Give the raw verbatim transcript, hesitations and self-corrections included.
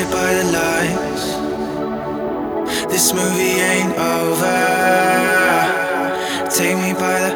blinded by the lights. This movie ain't over. Take me by the